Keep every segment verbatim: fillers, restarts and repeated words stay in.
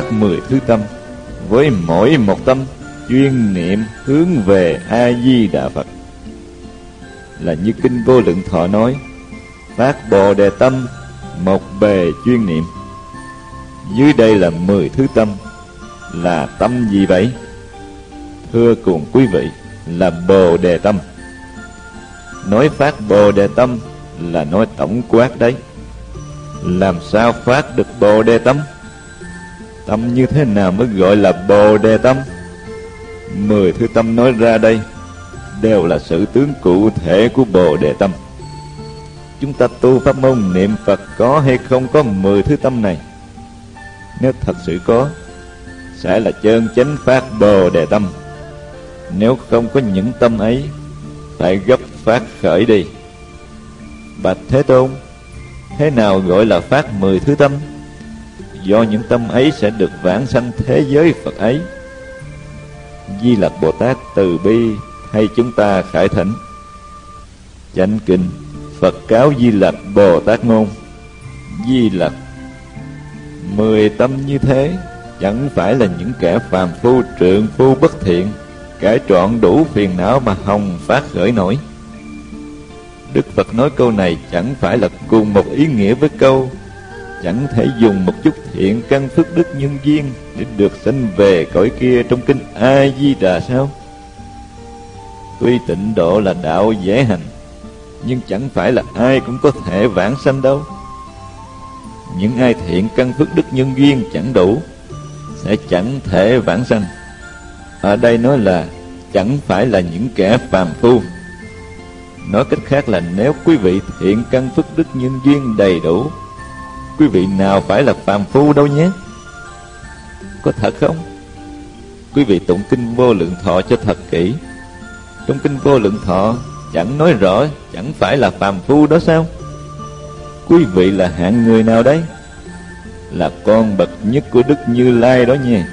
phát mười thứ tâm, với mỗi một tâm chuyên niệm hướng về A Di Đà Phật. Là như kinh Vô Lượng Thọ nói, phát Bồ Đề tâm, một bề chuyên niệm. Dưới đây là mười thứ tâm. Là tâm gì vậy? Thưa cùng quý vị, là Bồ Đề tâm. Nói phát Bồ Đề tâm là nói tổng quát đấy. Làm sao phát được Bồ Đề tâm? Tâm như thế nào mới gọi là Bồ Đề tâm? Mười thứ tâm nói ra đây đều là sự tướng cụ thể của Bồ Đề tâm. Chúng ta tu pháp môn niệm Phật có hay không có mười thứ tâm này? Nếu thật sự có, sẽ là chân chánh phát Bồ Đề tâm. Nếu không có những tâm ấy, phải gấp phát khởi đi. Bạch Thế Tôn, thế nào gọi là phát mười thứ tâm? Do những tâm ấy sẽ được vãng sanh thế giới Phật ấy. Di Lặc Bồ Tát từ bi hay chúng ta khải thỉnh. Chánh kinh Phật cáo Di Lặc Bồ Tát ngôn: Di Lặc, mười tâm như thế chẳng phải là những kẻ phàm phu trượng phu bất thiện, kẻ trọn đủ phiền não mà hòng phát khởi nổi. Đức Phật nói câu này chẳng phải là cùng một ý nghĩa với câu chẳng thể dùng một chút thiện căn phước đức nhân duyên để được sanh về cõi kia trong kinh A Di Đà sao? Tuy tịnh độ là đạo dễ hành, nhưng chẳng phải là ai cũng có thể vãng sanh đâu. Những ai thiện căn phước đức nhân duyên chẳng đủ sẽ chẳng thể vãng sanh. Ở đây nói là chẳng phải là những kẻ phàm phu. Nói cách khác là nếu quý vị thiện căn phước đức nhân duyên đầy đủ, quý vị nào phải là phàm phu đâu nhé. Có thật không? Quý vị tụng kinh Vô Lượng Thọ cho thật kỹ. Trong kinh Vô Lượng Thọ chẳng nói rõ chẳng phải là phàm phu đó sao? Quý vị là hạng người nào đấy? Là con bậc nhất của Đức Như Lai đó nha.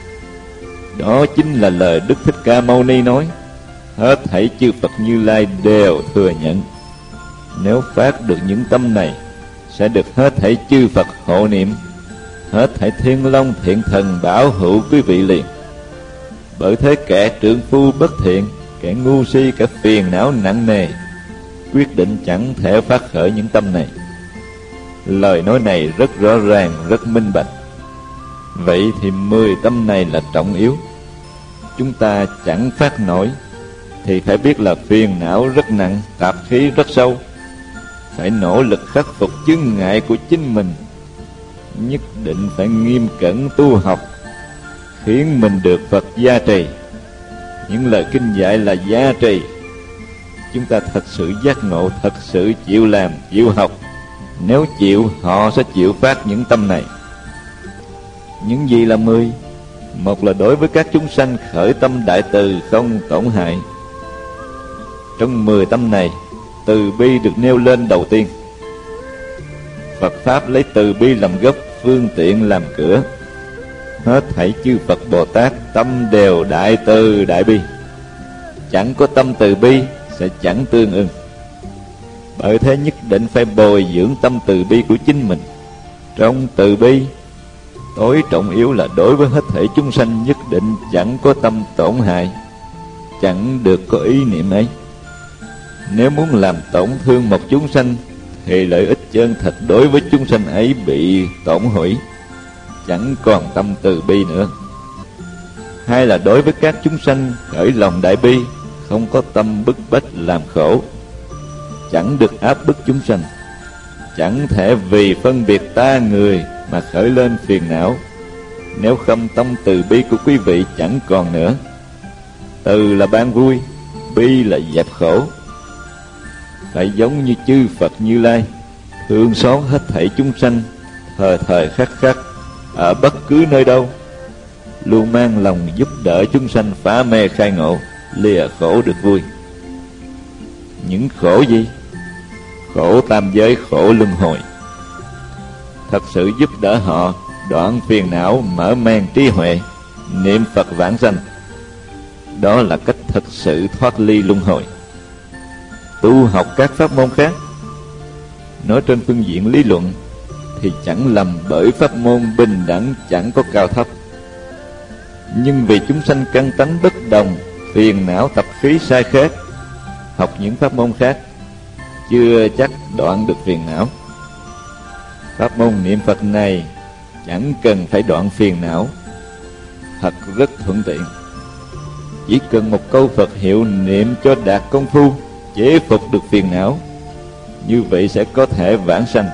Đó chính là lời Đức Thích Ca Mâu Ni nói, hết thảy chư Phật Như Lai đều thừa nhận. Nếu phát được những tâm này, sẽ được hết thảy chư Phật hộ niệm, hết thảy thiên long thiện thần bảo hộ quý vị liền. Bởi thế kẻ trượng phu bất thiện, kẻ ngu si, kẻ phiền não nặng nề, quyết định chẳng thể phát khởi những tâm này. Lời nói này rất rõ ràng, rất minh bạch. Vậy thì mười tâm này là trọng yếu. Chúng ta chẳng phát nổi thì phải biết là phiền não rất nặng, tạp khí rất sâu. Phải nỗ lực khắc phục chướng ngại của chính mình. Nhất định phải nghiêm cẩn tu học, khiến mình được Phật gia trì. Những lời kinh dạy là gia trì. Chúng ta thật sự giác ngộ, thật sự chịu làm, chịu học. Nếu chịu, họ sẽ chịu phát những tâm này. Những gì là mười? Một là đối với các chúng sanh khởi tâm đại từ không tổn hại. Trong mười tâm này, từ bi được nêu lên đầu tiên. Phật Pháp lấy từ bi làm gốc, phương tiện làm cửa. Hết thảy chư Phật Bồ Tát tâm đều đại từ đại bi. Chẳng có tâm từ bi sẽ chẳng tương ưng. Bởi thế nhất định phải bồi dưỡng tâm từ bi của chính mình. Trong từ bi, tối trọng yếu là đối với hết thảy chúng sanh nhất định chẳng có tâm tổn hại, chẳng được có ý niệm ấy. Nếu muốn làm tổn thương một chúng sanh, thì lợi ích chân thật đối với chúng sanh ấy bị tổn hủy, chẳng còn tâm từ bi nữa. Hay là đối với các chúng sanh khởi lòng đại bi, không có tâm bức bách làm khổ, chẳng được áp bức chúng sanh, chẳng thể vì phân biệt ta người mà khởi lên phiền não. Nếu không, tâm từ bi của quý vị chẳng còn nữa. Từ là ban vui, bi là dẹp khổ. Phải giống như chư Phật Như Lai, thương xót hết thảy chúng sanh, thời thời khắc khắc, ở bất cứ nơi đâu, luôn mang lòng giúp đỡ chúng sanh phá mê khai ngộ, lìa khổ được vui. Những khổ gì? Khổ tam giới, khổ luân hồi. Thật sự giúp đỡ họ đoạn phiền não, mở mang trí huệ, niệm Phật vãng sanh. Đó là cách thật sự thoát ly luân hồi. Tu học các pháp môn khác, nói trên phương diện lý luận, thì chẳng lầm, bởi pháp môn bình đẳng chẳng có cao thấp. Nhưng vì chúng sanh căn tánh bất đồng, phiền não tập khí sai khác, học những pháp môn khác chưa chắc đoạn được phiền não. Pháp môn niệm Phật này chẳng cần phải đoạn phiền não, thật rất thuận tiện. Chỉ cần một câu Phật hiệu niệm cho đạt công phu chế phục được phiền não, như vậy sẽ có thể vãng sanh.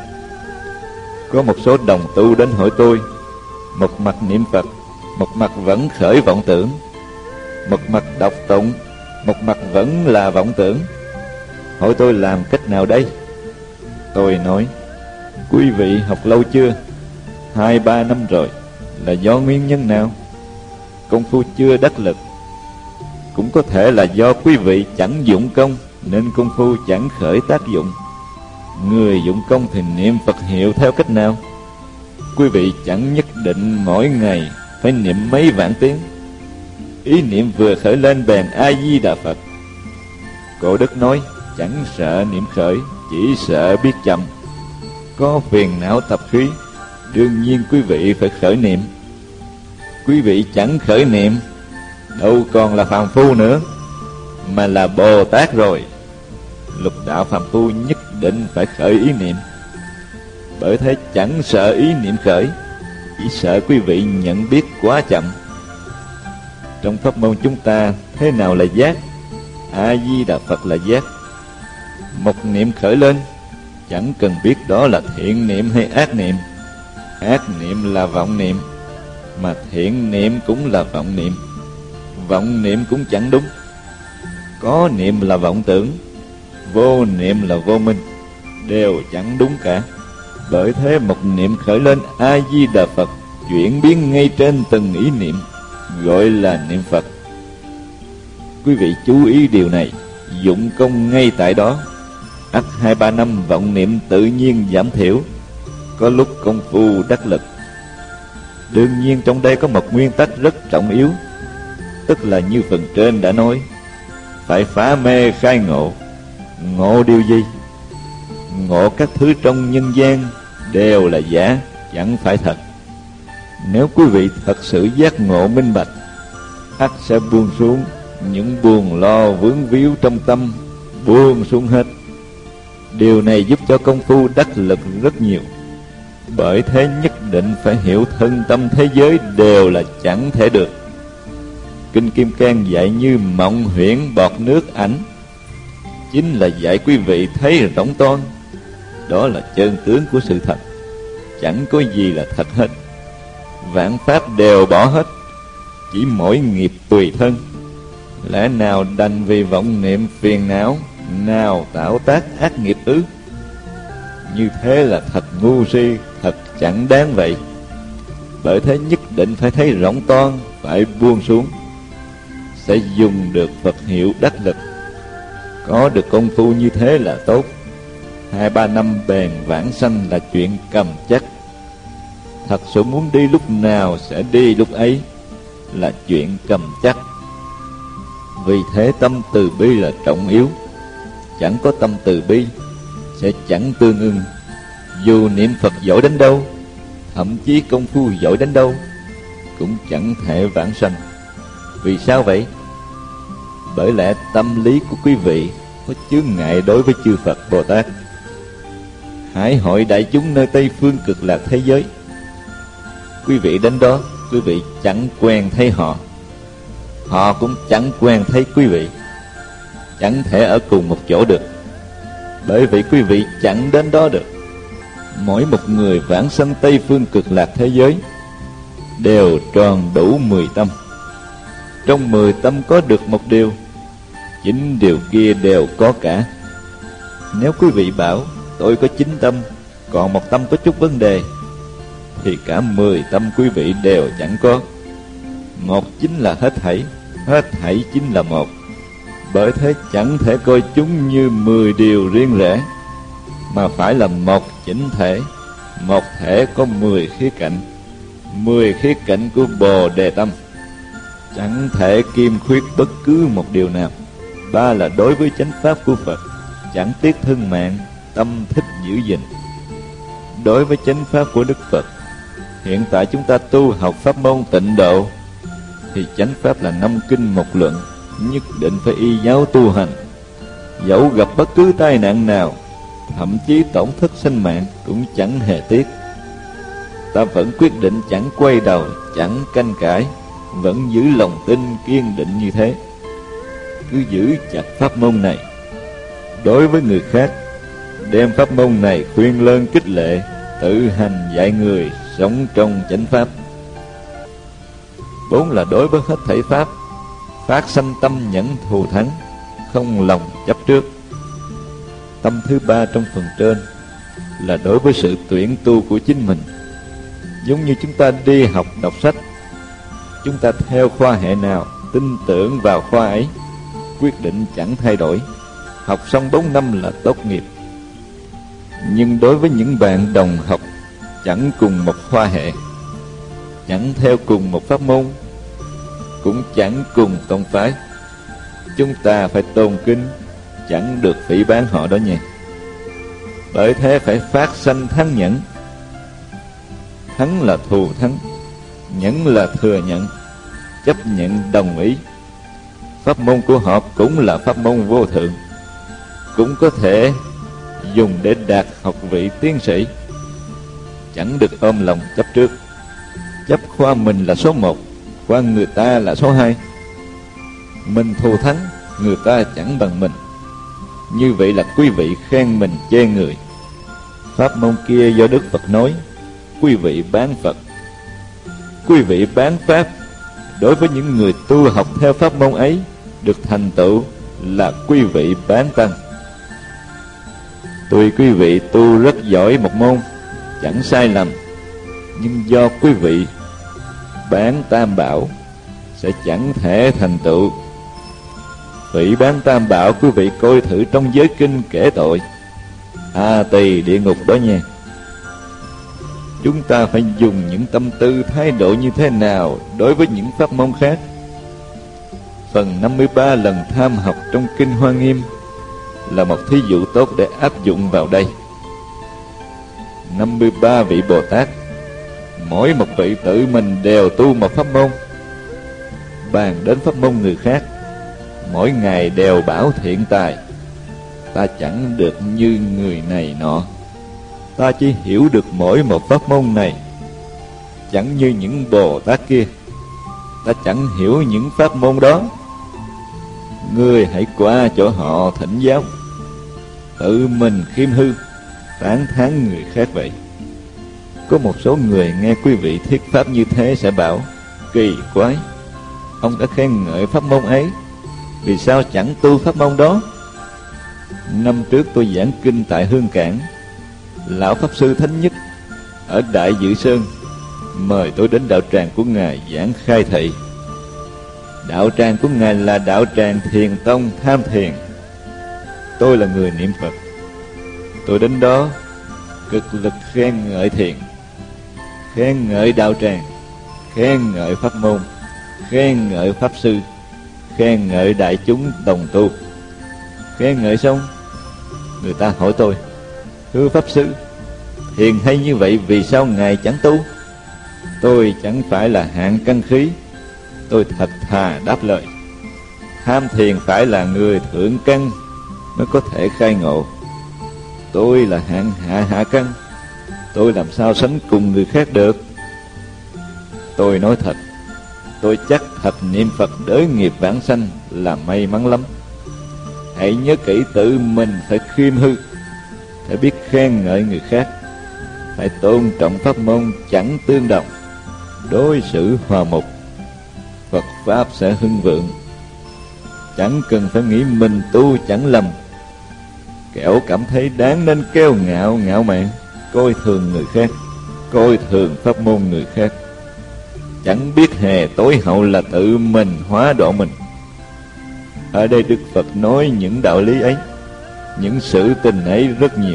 Có một số đồng tu đến hỏi tôi, một mặt niệm Phật, một mặt vẫn khởi vọng tưởng, một mặt đọc tụng, một mặt vẫn là vọng tưởng. Hỏi tôi làm cách nào đây? Tôi nói, quý vị học lâu chưa? Hai ba năm rồi. Là do nguyên nhân nào? Công phu chưa đắc lực. Cũng có thể là do quý vị chẳng dụng công, nên công phu chẳng khởi tác dụng. Người dụng công thì niệm Phật hiệu theo cách nào? Quý vị chẳng nhất định mỗi ngày phải niệm mấy vạn tiếng. Ý niệm vừa khởi lên bèn A-di-đà Phật. Cổ đức nói, chẳng sợ niệm khởi, chỉ sợ biết chậm. Có phiền não tập khí, đương nhiên quý vị phải khởi niệm. Quý vị chẳng khởi niệm, đâu còn là phàm phu nữa, mà là Bồ Tát rồi. Lục đạo phàm phu nhất định phải khởi ý niệm. Bởi thế chẳng sợ ý niệm khởi, chỉ sợ quý vị nhận biết quá chậm. Trong pháp môn chúng ta, thế nào là giác? A-di-đà Phật là giác. Một niệm khởi lên, chẳng cần biết đó là thiện niệm hay ác niệm. Ác niệm là vọng niệm, mà thiện niệm cũng là vọng niệm. Vọng niệm cũng chẳng đúng. Có niệm là vọng tưởng, vô niệm là vô minh, đều chẳng đúng cả. Bởi thế một niệm khởi lên A-di-đà Phật, chuyển biến ngay trên từng ý niệm, gọi là niệm Phật. Quý vị chú ý điều này, dụng công ngay tại đó, ắt hai ba năm vọng niệm tự nhiên giảm thiểu, có lúc công phu đắc lực. Đương nhiên trong đây có một nguyên tắc rất trọng yếu, tức là như phần trên đã nói, phải phá mê khai ngộ. Ngộ điều gì? Ngộ các thứ trong nhân gian đều là giả, chẳng phải thật. Nếu quý vị thật sự giác ngộ minh bạch, ắt sẽ buông xuống những buồn lo vướng víu trong tâm, buông xuống hết. Điều này giúp cho công phu đắc lực rất nhiều. Bởi thế nhất định phải hiểu thân tâm thế giới đều là chẳng thể được. Kinh Kim Cang dạy như mộng huyễn bọt nước ảnh, chính là dạy quý vị thấy rỗng toan. Đó là chân tướng của sự thật, chẳng có gì là thật hết. Vạn pháp đều bỏ hết, chỉ mỗi nghiệp tùy thân. Lẽ nào đành vì vọng niệm phiền não, nào tạo tác ác nghiệp ư? Như thế là thật ngu si, thật chẳng đáng vậy. Bởi thế nhất định phải thấy rỗng toan, phải buông xuống, sẽ dùng được Phật hiệu đắc lực. Có được công phu như thế là tốt. Hai ba năm bền vãng sanh là chuyện cầm chắc. Thật sự muốn đi lúc nào sẽ đi lúc ấy, là chuyện cầm chắc. Vì thế tâm từ bi là trọng yếu. Chẳng có tâm từ bi sẽ chẳng tương ưng. Dù niệm Phật giỏi đến đâu, thậm chí công phu giỏi đến đâu, cũng chẳng thể vãng sanh. Vì sao vậy? Bởi lẽ tâm lý của quý vị có chướng ngại đối với chư Phật Bồ Tát. Hãy hỏi đại chúng nơi Tây Phương Cực Lạc thế giới. Quý vị đến đó, quý vị chẳng quen thấy họ, họ cũng chẳng quen thấy quý vị. Chẳng thể ở cùng một chỗ được. Bởi vậy quý vị chẳng đến đó được. Mỗi một người vãng sanh Tây Phương Cực Lạc thế giới đều tròn đủ mười tâm. Trong mười tâm có được một điều, chín điều kia đều có cả. Nếu quý vị bảo tôi có chín tâm, còn một tâm có chút vấn đề, thì cả mười tâm quý vị đều chẳng có. Một chính là hết thảy, hết thảy chính là một. Bởi thế chẳng thể coi chúng như mười điều riêng rẽ, mà phải là một chỉnh thể. Một thể có mười khía cạnh, mười khía cạnh của Bồ Đề Tâm, chẳng thể kiêm khuyết bất cứ một điều nào. Ba là đối với chánh pháp của Phật, chẳng tiếc thân mạng, tâm thích giữ gìn. đối với chánh pháp của Đức Phật. Hiện tại chúng ta tu học pháp môn Tịnh Độ thì chánh pháp là năm kinh một luận, nhất định phải y giáo tu hành. Dẫu gặp bất cứ tai nạn nào, thậm chí tổn thất sinh mạng cũng chẳng hề tiếc. Ta vẫn quyết định chẳng quay đầu, chẳng canh cãi, vẫn giữ lòng tin kiên định như thế. Cứ giữ chặt pháp môn này. Đối với người khác, đem pháp môn này khuyên lơn khích lệ, tự hành dạy người sống trong chánh pháp. Bốn là đối với hết thảy pháp, phát sanh tâm nhẫn thù thắng, không lòng chấp trước. Tâm thứ ba trong phần trên là đối với sự tuyển tu của chính mình. Giống như chúng ta đi học đọc sách, chúng ta theo khoa hệ nào, tin tưởng vào khoa ấy, quyết định chẳng thay đổi, học xong bốn năm là tốt nghiệp. Nhưng đối với những bạn đồng học chẳng cùng một khoa hệ, chẳng theo cùng một pháp môn, cũng chẳng cùng tông phái, chúng ta phải tôn kính, chẳng được phỉ báng họ đó nha. Bởi thế phải phát sanh thắng nhẫn. Thắng là thù thắng, nhẫn là thừa nhận, chấp nhận đồng ý. Pháp môn của họ cũng là pháp môn vô thượng, cũng có thể dùng để đạt học vị tiến sĩ. Chẳng được ôm lòng chấp trước, chấp khoa mình là số một, khoa người ta là số hai. Mình thù thắng, người ta chẳng bằng mình. Như vậy là quý vị khen mình chê người. Pháp môn kia do Đức Phật nói, quý vị bán Phật, quý vị bán Pháp. Đối với những người tu học theo pháp môn ấy, được thành tựu là quý vị bán Tăng. Tuy quý vị tu rất giỏi một môn, chẳng sai lầm, nhưng do quý vị bán Tam Bảo sẽ chẳng thể thành tựu. Vị bán Tam Bảo, quý vị coi thử trong giới kinh kể tội A Tỳ địa ngục đó nha. Chúng ta phải dùng những tâm tư thái độ như thế nào đối với những pháp môn khác. Phần năm mươi ba lần tham học trong Kinh Hoa Nghiêm là một thí dụ tốt để áp dụng vào đây. năm mươi ba vị Bồ Tát, mỗi một vị tự mình đều tu một pháp môn. Bàn đến pháp môn người khác, mỗi ngày đều bảo thiện tài. Ta chẳng được như người này nọ, ta chỉ hiểu được mỗi một pháp môn này, chẳng như những Bồ Tát kia. Ta chẳng hiểu những pháp môn đó. Ngươi hãy qua chỗ họ thỉnh giáo, tự mình khiêm hư, tán thán người khác vậy. Có một số người nghe quý vị thuyết pháp như thế sẽ bảo, kỳ quái, ông đã khen ngợi pháp môn ấy, vì sao chẳng tu pháp môn đó? Năm trước tôi giảng kinh tại Hương Cảng, Lão Pháp Sư Thánh Nhất ở Đại Dự Sơn mời tôi đến đạo tràng của Ngài giảng khai thị. Đạo tràng của Ngài là đạo tràng Thiền Tông Tham Thiền. Tôi là người niệm Phật. Tôi đến đó cực lực khen ngợi thiền, khen ngợi đạo tràng, khen ngợi pháp môn, khen ngợi pháp sư, khen ngợi đại chúng đồng tu. Khen ngợi xong, người ta hỏi tôi, thưa Pháp Sư, thiền hay như vậy vì sao Ngài chẳng tu? Tôi chẳng phải là hạng căn khí. Tôi thật thà đáp lời, tham thiền phải là người thượng căn mới có thể khai ngộ. Tôi là hạng hạ hạ căn, tôi làm sao sánh cùng người khác được? Tôi nói thật, tôi chắc thật niệm Phật đới nghiệp vãng sanh là may mắn lắm. Hãy nhớ kỹ tự mình phải khiêm hư, phải biết khen ngợi người khác, phải tôn trọng pháp môn chẳng tương đồng, đối xử hòa mục, Phật Pháp sẽ hưng vượng. Chẳng cần phải nghĩ mình tu chẳng lầm, kẻo cảm thấy đáng nên kêu ngạo ngạo mạn, coi thường người khác, coi thường pháp môn người khác. Chẳng biết hề tối hậu là tự mình hóa độ mình. Ở đây Đức Phật nói những đạo lý ấy, những sự tình ấy rất nhiều.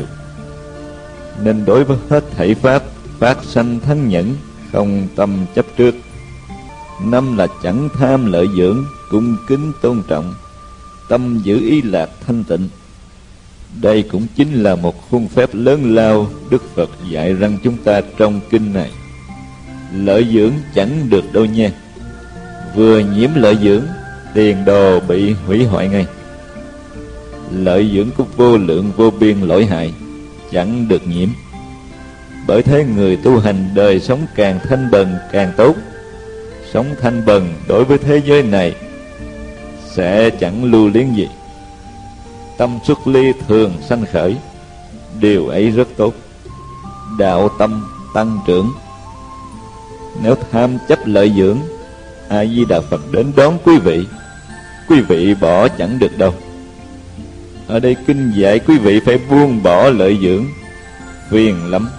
Nên đối với hết thảy pháp, phát sanh thắng nhẫn, không tâm chấp trước. Năm là chẳng tham lợi dưỡng, cung kính tôn trọng, tâm giữ ý lạc thanh tịnh. Đây cũng chính là một khuôn phép lớn lao Đức Phật dạy rằng chúng ta trong kinh này. Lợi dưỡng chẳng được đâu nha. Vừa nhiễm lợi dưỡng, tiền đồ bị hủy hoại ngay. Lợi dưỡng của vô lượng vô biên lỗi hại chẳng được nhiễm. Bởi thế người tu hành đời sống càng thanh bần càng tốt. Sống thanh bần đối với thế giới này sẽ chẳng lưu luyến gì. Tâm xuất ly thường sanh khởi, điều ấy rất tốt. Đạo tâm tăng trưởng. Nếu tham chấp lợi dưỡng, A Di Đà Phật đến đón quý vị, quý vị bỏ chẳng được đâu. Ở đây kinh dạy quý vị phải buông bỏ lợi dưỡng, phiền lắm.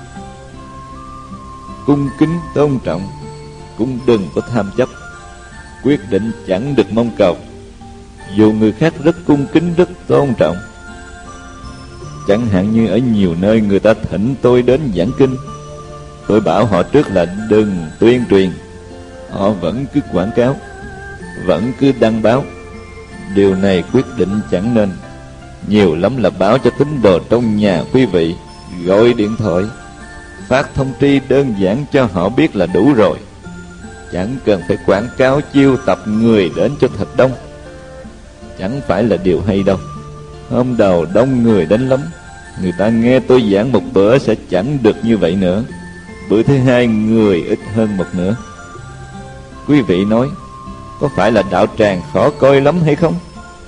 Cung kính tôn trọng, cũng đừng có tham chấp. Quyết định chẳng được mong cầu, dù người khác rất cung kính, rất tôn trọng. Chẳng hạn như ở nhiều nơi người ta thỉnh tôi đến giảng kinh, tôi bảo họ trước là đừng tuyên truyền. Họ vẫn cứ quảng cáo, vẫn cứ đăng báo. Điều này quyết định chẳng nên. Nhiều lắm là báo cho tín đồ trong nhà quý vị, gọi điện thoại, phát thông tri đơn giản cho họ biết là đủ rồi. Chẳng cần phải quảng cáo chiêu tập người đến cho thật đông. Chẳng phải là điều hay đâu. Hôm đầu đông người đến lắm, người ta nghe tôi giảng một bữa sẽ chẳng được như vậy nữa. Bữa thứ hai người ít hơn một nửa. Quý vị nói, có phải là đạo tràng khó coi lắm hay không?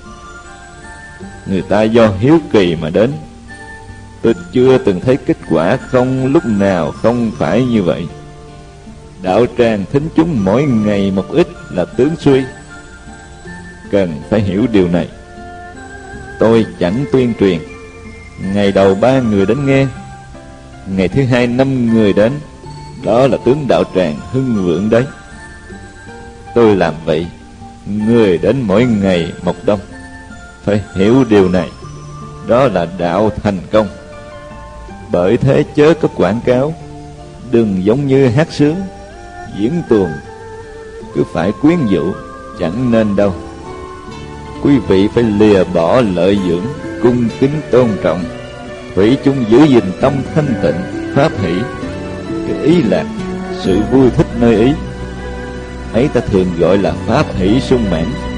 Người ta do hiếu kỳ mà đến. Tôi chưa từng thấy kết quả không lúc nào không phải như vậy. Đạo tràng thính chúng mỗi ngày một ít là tướng suy. Cần phải hiểu điều này. Tôi chẳng tuyên truyền. Ngày đầu ba người đến nghe, ngày thứ hai năm người đến. Đó là tướng đạo tràng hưng vượng đấy. Tôi làm vậy, người đến mỗi ngày một đông. Phải hiểu điều này. Đó là đạo thành công. Bởi thế chớ có quảng cáo. Đừng giống như hát sướng, diễn tuồng, cứ phải quyến rũ, chẳng nên đâu. Quý vị phải lìa bỏ lợi dưỡng, cung kính tôn trọng, thủy chung giữ gìn tâm thanh tịnh, pháp hỷ. Cái ý lạc, sự vui thích nơi ý ấy ta thường gọi là pháp hỷ sung mãn.